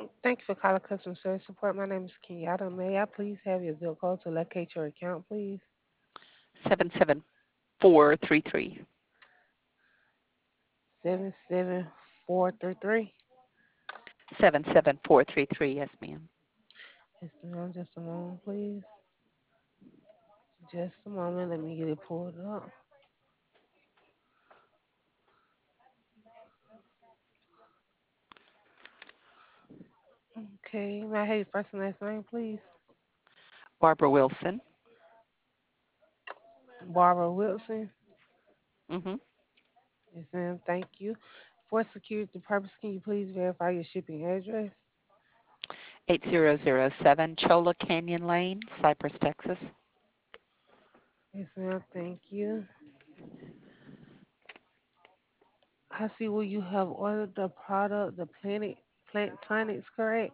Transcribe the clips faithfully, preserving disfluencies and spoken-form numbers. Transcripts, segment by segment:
Thank you for calling customer service support. My name is Kenyatta. May I please have your zip code to locate your account, please? seven seven four three three. Seven seven four three three. seven seven four three three, yes, ma'am. Yes, ma'am. Just a moment, please. Just a moment. Let me get it pulled up. Okay. May I have your first and last name, please? Barbara Wilson. Barbara Wilson. Mm-hmm. Yes, ma'am. Thank you. For security purpose, can you please verify your shipping address? eight zero zero seven Chola Canyon Lane, Cypress, Texas. Yes, ma'am. Thank you. I see where you have ordered the product, the Planet Plant Planets, correct?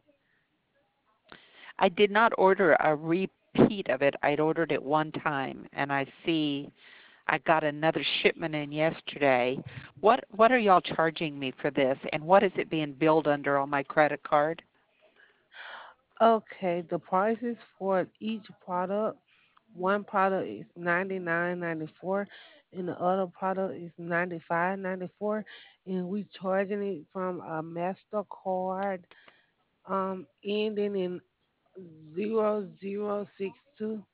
I did not order a repeat of it. I'd ordered it one time, and I see I got another shipment in yesterday. What what are y'all charging me for this, and what is it being billed under on my credit card? Okay, the prices for each product, one product is ninety nine ninety four, and the other product is ninety five ninety four, and we charging it from a Mastercard um ending in zero zero six two.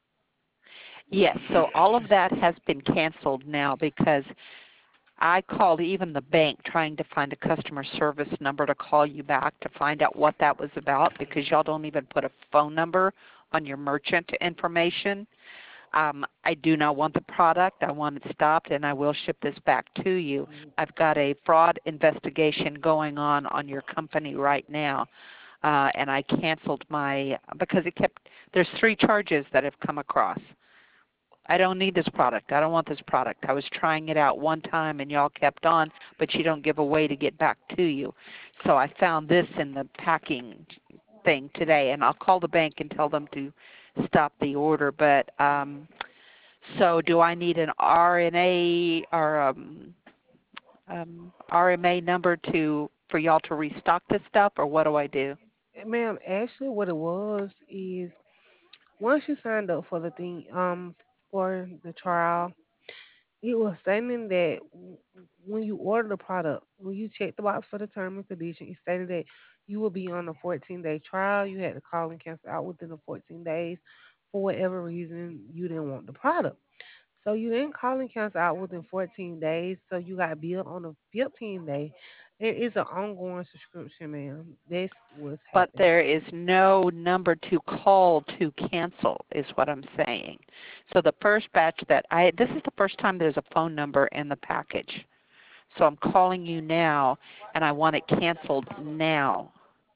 Yes, so all of that has been canceled now because I called even the bank trying to find a customer service number to call you back to find out what that was about because y'all don't even put a phone number on your merchant information. Um, I do not want the product. I want it stopped, and I will ship this back to you. I've got a fraud investigation going on on your company right now, uh, and I canceled my because it kept. There's three charges that have come across. I don't need this product. I don't want this product. I was trying it out one time and y'all kept on, but you don't give a way to get back to you. So I found this in the packing thing today, and I'll call the bank and tell them to stop the order. But um, so do I need an R N A or um, um, R M A number to for y'all to restock this stuff, or what do I do? Ma'am, actually what it was is once you signed up for the thing, um, for the trial, it was stating that w- when you order the product, when you check the box for the term and condition, it stated that you will be on a fourteen day trial. You had to call and cancel out within the fourteen days for whatever reason you didn't want the product. So you didn't call and cancel out within fourteen days. So you got billed on the fifteenth day. It is an ongoing subscription, ma'am. That's what's But happened. there is no number to call to cancel is what I'm saying. So the first batch that I this is the first time there's a phone number in the package. So I'm calling you now and I want it canceled now.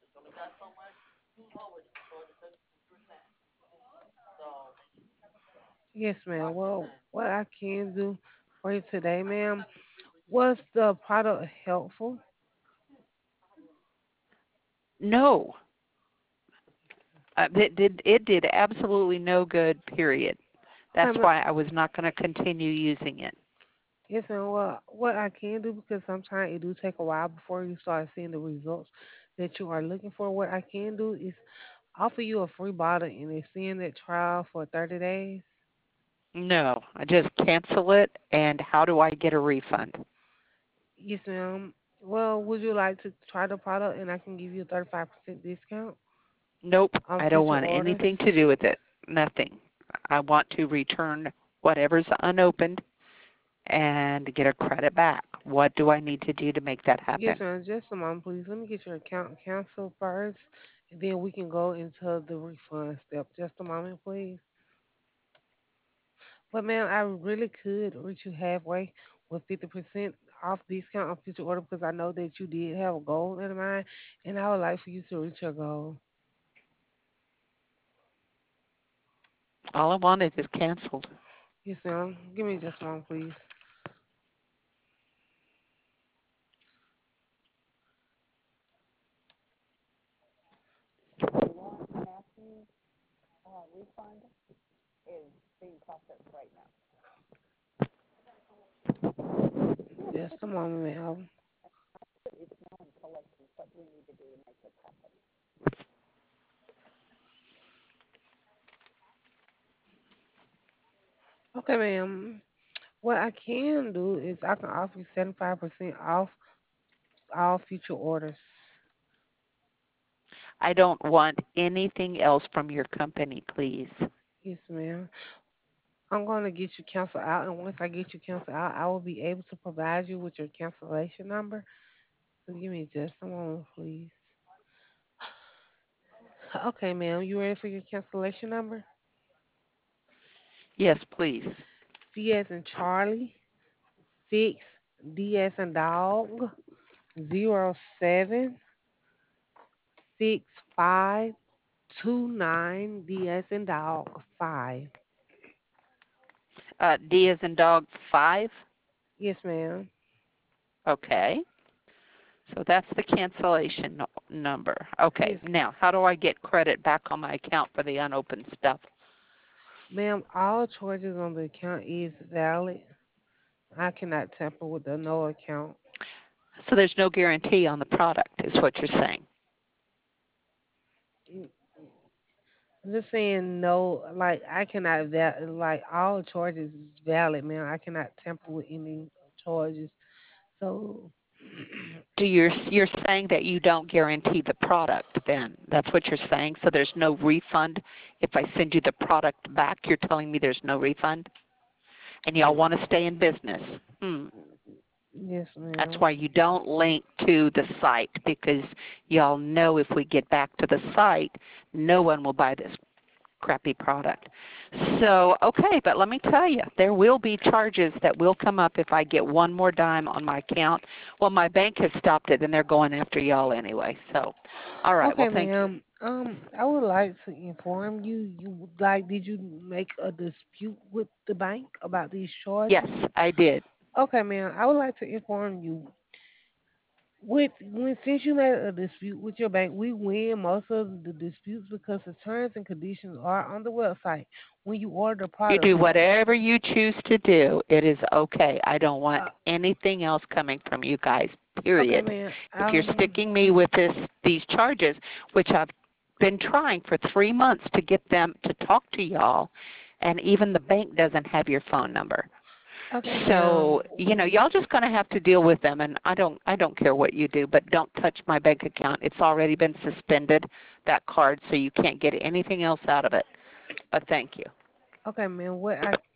Yes, ma'am. Well, what I can do for you today, ma'am, was the product helpful? No. Uh, it did it did absolutely no good, period. Okay, That's ma'am. why I was not going to continue using it. Yes, ma'am. Well, what I can do, because sometimes it do take a while before you start seeing the results that you are looking for, what I can do is offer you a free bottle and extend that trial for thirty days. No, I just cancel it and how do I get a refund? Yes, ma'am. Well, would you like to try the product and I can give you a thirty-five percent discount Nope, on I don't future want orders? anything to do with it. Nothing. I want to return whatever's unopened and get a credit back. What do I need to do to make that Yes, happen? ma'am. Just a moment, please. Let me get your account canceled first, and then we can go into the refund step. Just a moment, please. But, ma'am, I really could reach you halfway with fifty percent off discount on future order because I know that you did have a goal in mind, and I would like for you to reach your goal. All I wanted is canceled. Yes, ma'am. Give me just a moment, please. Just a moment, ma'am. Okay, ma'am. What I can do is I can offer you seventy-five percent off all future orders. I don't want anything else from your company, please. Yes, ma'am. I'm going to get you canceled out, and once I get you canceled out, I will be able to provide you with your cancellation number. So give me just a moment, please. Okay, ma'am. You ready for your cancellation number? Yes, please. C as in Charlie, six, D as in dog, zero seven six five two nine, D as in dog, five. Uh, D as in dog five. Yes, ma'am. Okay. So that's the cancellation no- number. Okay. Yes, Now, how do I get credit back on my account for the unopened stuff? ma'am. All charges on the account is valid. I cannot tamper with the no account. So there's no guarantee on the product, is what you're saying. Mm, I'm just saying no. Like I cannot val- like all charges is valid, ma'am. I cannot tamper with any charges. So Do you you're saying that you don't guarantee the product? Then that's what you're saying. So there's no refund if I send you the product back. You're telling me there's no refund, and y'all want to stay in business. Hmm. yes, That's ma'am. why you don't link to the site because y'all know if we get back to the site, no one will buy this crappy product. So, okay, but let me tell you, there will be charges that will come up if I get one more dime on my account. Well, my bank has stopped it and they're going after y'all anyway. So, all right, well, Okay, thank you. ma'am. Um, I would like to inform you. You would like, did you make a dispute with the bank about these Yes, charges? I did. Okay, ma'am. I would like to inform you. With when since you made a dispute with your bank, we win most of the disputes because the terms and conditions are on the website. When you order the You product, do we whatever you choose to do. It is okay. I don't want uh, anything else coming from you guys. okay, Period. ma'am. If you're Um, sticking me with this these charges, which I've been trying for three months to get them to talk to y'all, and even the bank doesn't have your phone number. okay, ma'am. So, you know, y'all just gonna have to deal with them and I don't I don't care what you do, but don't touch my bank account. It's already been suspended, that card, so you can't get anything else out of it. But thank you. Okay, ma'am. What I